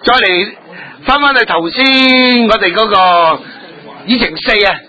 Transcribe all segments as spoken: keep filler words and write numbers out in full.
再嚟翻翻去頭先我哋嗰個議程四啊，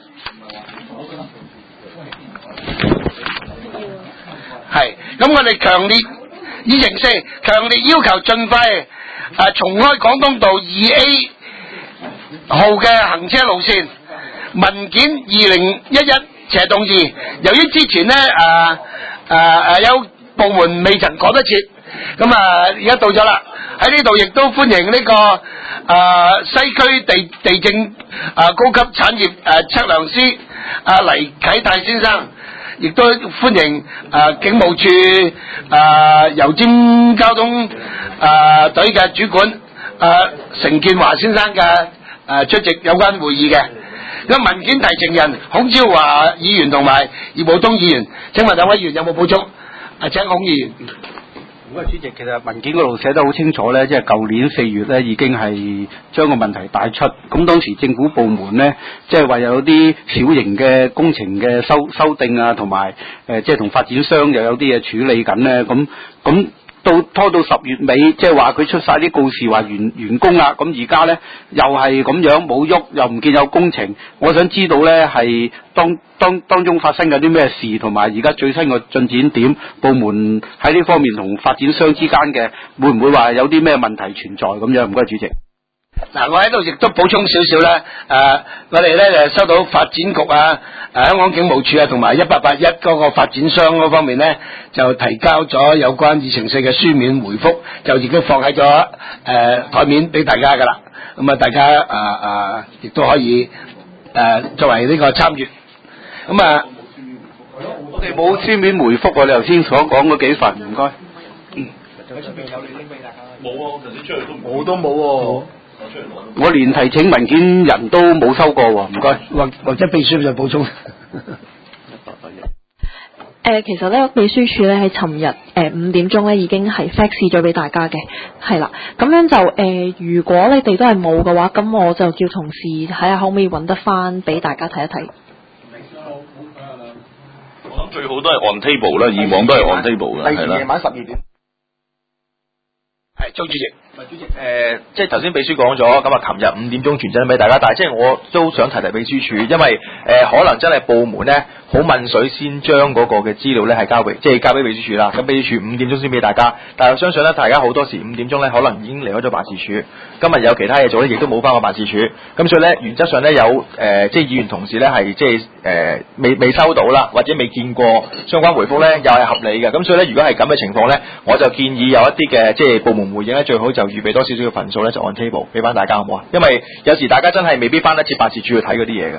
係咁我哋強烈議程四強烈要求盡快啊重開廣東道二 A 號嘅行車路線，文件二零一一斜動二，由於之前呢啊啊啊有部門未曾講得切，咁啊而家到咗啦，喺呢度亦都歡迎呢、這個啊西區地地政啊高級產業誒測量師啊黎啟泰先生，亦都歡迎啊警務處啊油尖交通啊隊嘅主管啊成建華先生嘅誒出席有關會議嘅。咁文件提呈人孔超華議員同埋葉寶東議員，請問兩位議員有冇補充？啊，請孔議員。 唔該，主席，其實文件嗰度寫得好清楚咧，即係舊年四月咧已經係將個問題帶出。咁當時政府部門咧，即係話有啲小型嘅工程嘅修修訂啊，同埋誒即係同發展商又有啲嘢處理緊咧。咁咁。到拖到十月尾，即係話佢出晒啲告示話完完工啦，咁而家咧又係咁樣冇喐，又唔見有工程。我想知道咧係當當當中發生緊啲咩事，同埋而家最新個進展點，部門喺呢方面同發展商之間嘅會唔會話有啲咩問題存在咁樣？唔該，主席。 嗱，我喺度亦都補充少少咧，誒，我哋咧就收到發展局啊、誒香港警務處啊，同埋一八八一嗰個發展商嗰方面咧，就提交咗有關議程四嘅書面回覆，就已經放喺咗誒台面俾大家噶啦。咁啊，大家啊啊，亦都可以誒作為呢個參與。咁啊， 我哋冇書面回覆喎，你頭先所講嗰幾份，唔該。嗯。喺出邊有你拎俾大家。冇啊，我頭先出嚟都冇。我都冇喎。我連提請文件人都冇收過喎，唔該。 或或者秘書就補充。誒、 呃，其實咧，秘書處咧喺尋日誒五點鐘咧已經係 fax 咗俾大家嘅，係啦。咁樣就誒、呃，如果你哋都係冇嘅話，咁我就叫同事睇下可唔可以揾得翻俾大家睇一睇。 我諗最好都係 on table 啦，以往都係 on table 嘅，係啦。 夜晚十二點。 係，周主席。 主席，誒、呃，即係頭先秘書講咗，咁啊，琴日五點鐘傳真俾大家，但係即係我都想提提秘書處，因為誒、呃、可能真係部門咧好問水，先將嗰個嘅資料咧係交俾，即係交俾秘書處啦。咁秘書處五點鐘先俾大家，但係我相信咧，大家好多時五點鐘咧可能已經離開咗辦事處，今日有其他嘢做咧，亦都冇翻個辦事處。咁所以咧，原則上咧有誒、呃，即係議員同事咧係即係誒未未收到啦，或者未見過相關回覆咧，又係合理嘅。咁所以咧，如果係咁嘅情況咧，我就建議有一啲嘅即係部門回應咧，最好就預備多少少嘅份數咧，就按 table 俾翻大家好唔好啊？因為有時大家真係未必翻得切辦事處去睇嗰啲嘢嘅。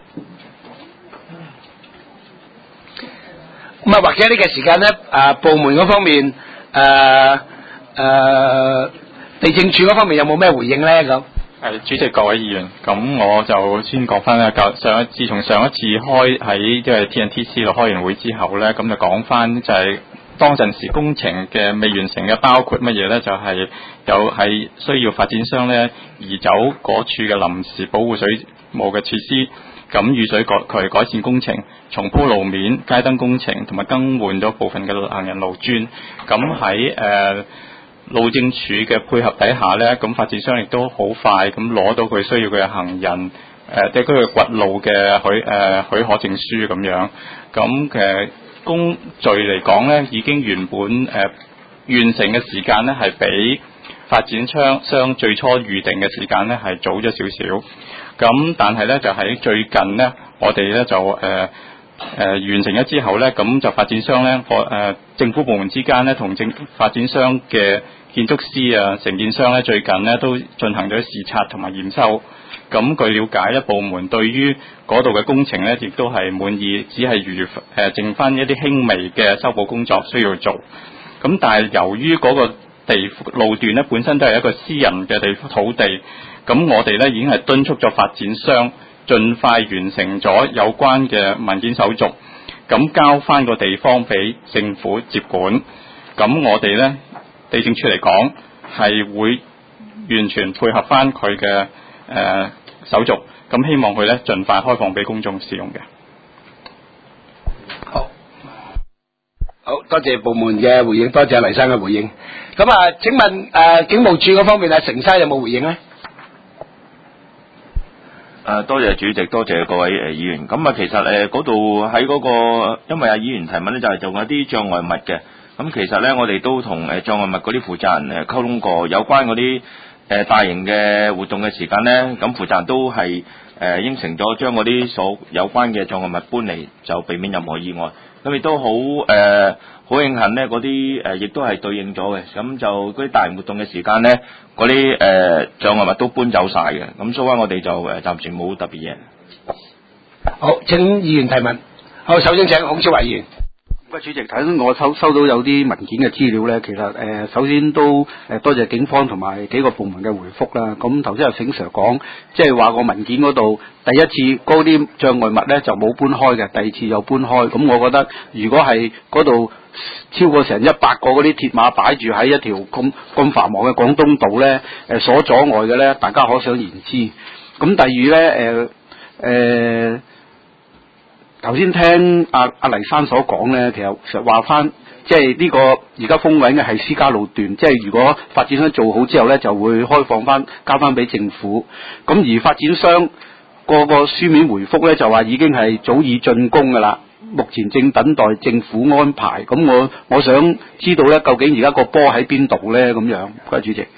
咁啊，或者呢個時間咧，啊部門嗰方面，誒、啊、誒、啊、地政處嗰方面有冇咩回應咧？咁係主席，各位議員，咁我就先講翻咧，上一自從上一次開喺即係 T N T C 度開完會之後咧，咁就講翻就係、是。當陣時工程嘅未完成嘅包括乜嘢呢？就係、是、有係需要發展商呢移走嗰處嘅臨時保護水務嘅設施，咁雨水改渠改善工程、重鋪路面、街燈工程同埋更換咗部分嘅行人路磚。咁喺誒路政署嘅配合底下呢，咁發展商亦都好快咁攞到佢需要嘅行人誒即係佢嘅掘路嘅許誒、呃、許可證書咁樣。咁嘅工序嚟講咧，已經原本誒、呃、完成嘅時間咧，係比發展商商最初預定嘅時間咧係早咗少少。咁但係咧就喺最近咧，我哋咧就誒誒、呃呃、完成咗之後咧，咁就發展商咧，我、呃、誒政府部門之間咧，同政發展商嘅建築師啊、承建商咧，最近咧都進行咗視察同埋驗收。咁據了解咧，部門對於嗰度嘅工程咧，亦都係滿意，只係餘誒剩翻一啲輕微嘅修補工作需要做。咁但係由於嗰個地路段咧本身都係一個私人嘅地土地，咁我哋咧已經係敦促咗發展商盡快完成咗有關嘅文件手續，咁交翻個地方俾政府接管。咁我哋咧地政處嚟講係會完全配合翻佢嘅誒手續，咁希望佢咧盡快開放俾公眾使用嘅。 好，好多謝部門嘅回應，多謝黎生嘅回應。咁啊，請問誒、呃、警務處嗰方面啊，成生有冇回應咧？ 誒，多謝主席，多謝各位誒議員。咁啊，其實誒嗰度喺嗰個，因為阿議員提問咧，就係仲有啲障礙物嘅。咁其實咧，我哋都同誒障礙物嗰啲負責人誒溝通過，有關嗰啲誒大型嘅活動嘅時間咧，咁負責人都係誒應承咗將嗰啲所有關嘅障礙物搬離，就避免任何意外。咁亦都好誒好慶幸咧，嗰啲誒亦都係對應咗嘅。咁就嗰啲大型活動嘅時間咧，嗰啲誒障礙物都搬走晒嘅。咁所以我哋就誒暫時冇特別嘢。 好，請議員提問。好，首先請孔超華議員。 喂，主席，頭先我收收到有啲文件嘅資料咧，其實誒、呃、首先都誒、呃、多謝警方同埋幾個部門嘅回覆啦。咁頭先阿醒 Sir 講，即係話個文件嗰度第一次嗰啲障礙物咧就冇搬開嘅，第二次又搬開。咁我覺得如果係嗰度超過成一百個嗰啲鐵馬擺住喺一條咁咁繁忙嘅廣東道咧，誒、呃、所阻礙嘅咧，大家可想而知。咁第二咧，誒、呃、誒。呃頭先聽阿阿黎生所講咧，其實其實話翻，即係呢個而家封位嘅係私家路段，即係如果發展商做好之後咧，就會開放翻交翻俾政府。咁而發展商個個書面回覆咧，就話已經係早已竣工噶啦，目前正等待政府安排。咁我我想知道咧，究竟而家個波喺邊度咧？咁樣，各位主席。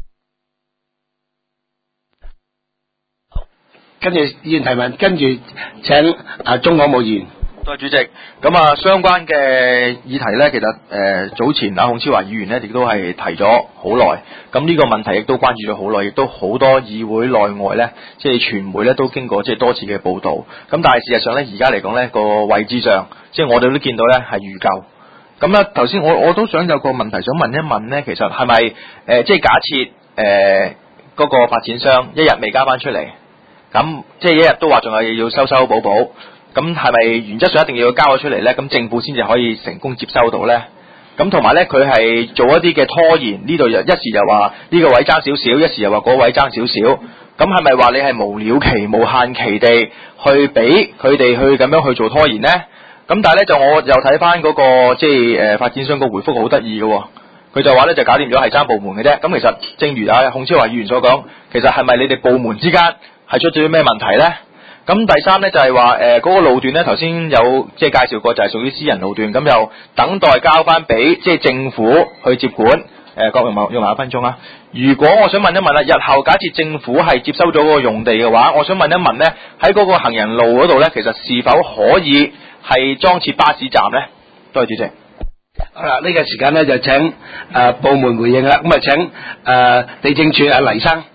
跟住議員提問，跟住請啊鍾廣武議員。 多謝主席。咁啊，相關嘅議題咧，其實誒、呃、早前阿孔超華議員咧，亦都係提咗好耐。咁呢個問題亦都關注咗好耐，亦都好多議會內外咧，即係傳媒咧都經過即係多次嘅報導。咁但係事實上咧，而家嚟講咧個位置上，即係我哋都見到咧係預夠。咁咧頭先我我都想有個問題想問一問咧，其實係咪誒即係假設誒嗰個發展商一日未交翻出嚟？咁即係一日都話仲有嘢要修修補補，咁係咪原則上一定要交咗出嚟咧？咁政府先至可以成功接收到咧？咁同埋咧，佢係做一啲嘅拖延，呢度又一時又話呢個位爭少少，一時又話嗰位爭少少，咁係咪話你係無了期、無限期地去俾佢哋去咁樣去做拖延咧？咁但係咧就我又睇翻嗰個即係誒發展商個回覆好得意嘅，佢就話咧就搞掂咗係爭部門嘅啫。咁其實正如啊孔超華議員所講，其實係咪你哋部門之間係出咗啲咩問題咧？咁第三咧就係話誒嗰個路段咧，頭先有即係介紹過，就係屬於私人路段，咁又等待交翻俾即係政府去接管。誒、呃，各位用埋用埋一分鐘啊！如果我想問一問啦，日後假設政府係接收咗嗰個用地嘅話，我想問一問咧，喺嗰個行人路嗰度咧，其實是否可以係裝設巴士站咧？多謝主席。 好啦，呢、這個時間咧就請誒、呃、部門回應啦。咁啊請誒、呃、地政處阿黎生。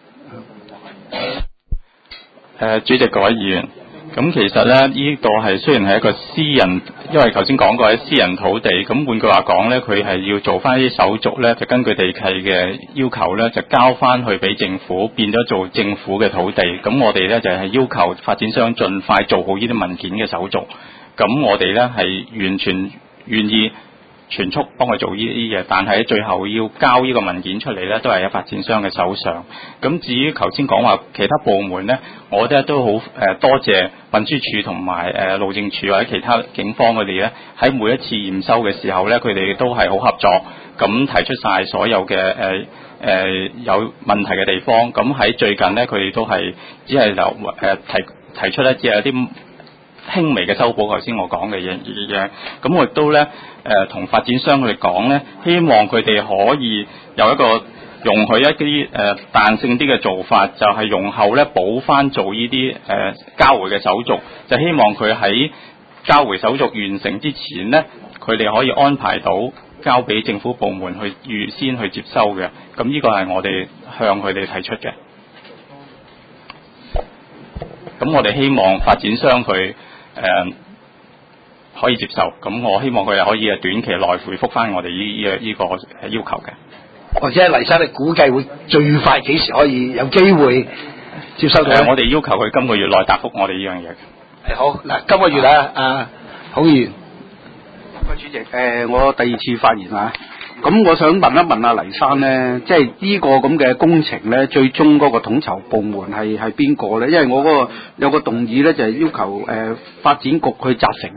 誒、呃，主席各位議員，咁其實咧呢度係雖然係一個私人，因為頭先講過喺私人土地，咁換句話講咧，佢係要做翻啲手續咧，就根據地契嘅要求咧，就交翻去俾政府，變咗做政府嘅土地。咁我哋咧就係、是、要求發展商盡快做好呢啲文件嘅手續。咁我哋咧係完全願意全速幫佢做呢啲嘢，但係最後要交呢個文件出嚟咧，都係喺發展商嘅手上。咁至於頭先講話其他部門咧，我哋都好誒、呃、多謝運輸署同埋誒路政署或者其他警方佢哋咧，喺每一次驗收嘅時候咧，佢哋都係好合作，咁提出晒所有嘅誒誒有問題嘅地方。咁喺最近咧，佢哋都係只係留誒提提出咧，只係有啲輕微嘅修補，頭先我講嘅嘢嘢，咁我亦都咧誒同發展商佢哋講咧，希望佢哋可以有一個容許一啲誒、呃、彈性啲嘅做法，就係、是、容後咧補翻做呢啲誒交回嘅手續，就希望佢喺交回手續完成之前咧，佢哋可以安排到交俾政府部門去預先去接收嘅。咁呢個係我哋向佢哋提出嘅。咁我哋希望發展商佢誒、呃、可以接受，咁我希望佢係可以短期內回覆翻我哋呢呢呢個要求嘅。 或者黎生，你估計會最快幾時可以有機會接收到、呃？ 我哋要求佢今個月內答覆我哋呢樣嘢。 係好嗱，今個月啊，啊，孔議員。 喂，主席，誒、呃，我第二次發言啊。咁我想問一問阿黎生咧，即係呢個咁嘅工程咧，最終嗰個統籌部門係係邊個咧？因為我嗰個有個動議咧，就係、是、要求誒、呃、發展局去責成嘅。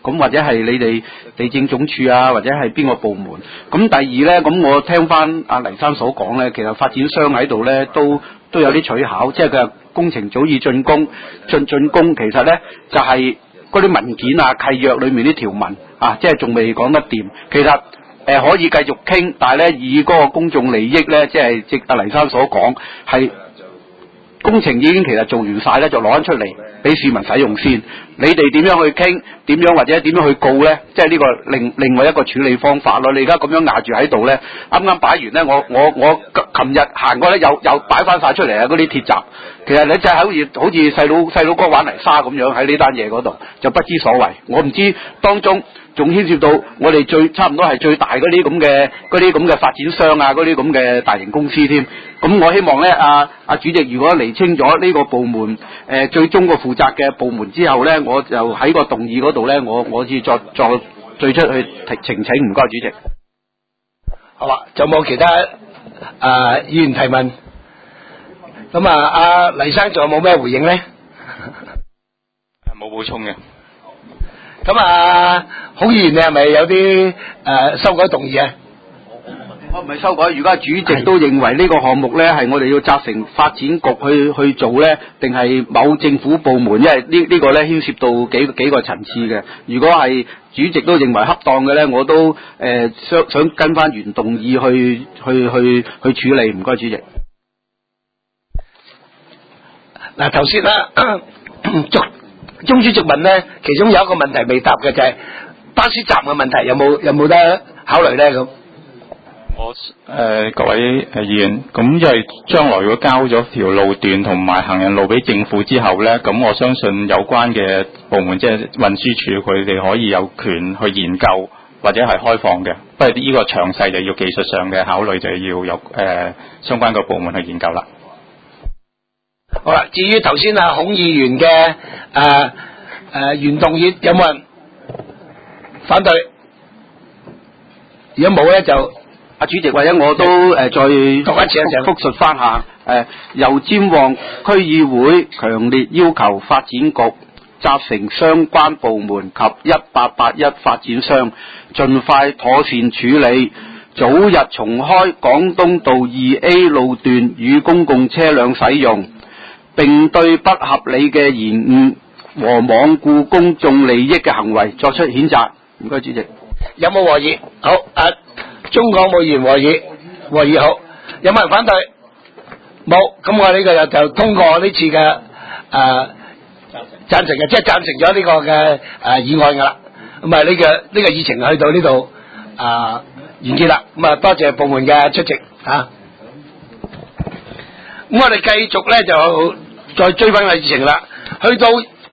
咁或者係你哋地政總署啊，或者係邊個部門？咁第二咧，咁我聽翻阿黎生所講咧，其實發展商喺度咧都都有啲取巧，即係佢工程早已竣工，進竣工其實咧就係嗰啲文件啊、契約裏面啲條文啊，即係仲未講得掂。其實誒、呃、可以繼續傾，但係咧以嗰個公眾利益咧，即係即阿黎生所講係。工程已經其實做完晒咧，就攞翻出嚟俾市民使用先。你哋點樣去傾？點樣或者點樣去告咧？即係呢個另另外一個處理方法咯。你而家咁樣壓住喺度咧，啱啱擺完咧，我我我琴日行過咧，又又擺翻晒出嚟啊！嗰啲鐵閘，其實你就係好似好似細佬細佬哥玩泥沙咁樣喺呢單嘢嗰度，就不知所謂。我唔知當中仲牽涉到我哋最差唔多係最大嗰啲咁嘅嗰啲咁嘅發展商啊，嗰啲咁嘅大型公司添。咁我希望咧，阿、啊、阿主席如果釐清咗呢個部門誒、呃、最終個負責嘅部門之後咧，我就喺個動議嗰度咧，我我至再再最出去澄澄清。唔該，主席。 好啦，就冇其他誒、呃、議員提問。咁啊，阿黎生仲有冇咩回應咧？ 冇補充嘅。 咁啊，孔議員你係咪有啲誒、呃、修改動議啊？ 我唔係修改，如果主席都認為呢個項目咧係我哋要責成發展局去去做咧，定係某政府部門？因為呢呢個咧牽涉到幾幾個層次嘅。如果係主席都認為恰當嘅咧，我都誒、呃、想想跟翻原動議去去去去處理。唔該，主席。 嗱，頭先啦，鍾主席問咧，其中有一個問題未答嘅就係、是、巴士站嘅問題，有冇有冇得考慮咧？咁我誒、呃、各位誒議員，咁因為將來如果交咗條路段同埋行人路俾政府之後咧，咁我相信有關嘅部門即係運輸署，佢哋可以有權去研究或者係開放嘅。不過呢個詳細就要技術上嘅考慮，就要有誒、呃、相關嘅部門去研究啦。 好啦，至於頭先啊孔議員嘅誒誒原動議有冇人反對？如果冇咧就。 阿主席，或者我都誒、呃、再讀一次啊，就複述翻下誒，由尖旺區議會強烈要求發展局責成相關部門及一八八一發展商盡快妥善處理，早日重開廣東道二 A 路段與公共車輛使用，並對不合理嘅延誤和罔顧公眾利益嘅行為作出譴責。唔該，主席。 有冇和議？好啊。中港冇議員和議，和議好，有冇人反對？冇，咁我呢個就就通過呢次嘅誒贊成嘅，即係贊成咗呢個嘅誒、呃、議案噶啦。咁啊呢個呢、這個議程去到呢度啊完結啦。咁啊多謝部門嘅出席啊。咁我哋繼續咧就再追翻個議程啦，去到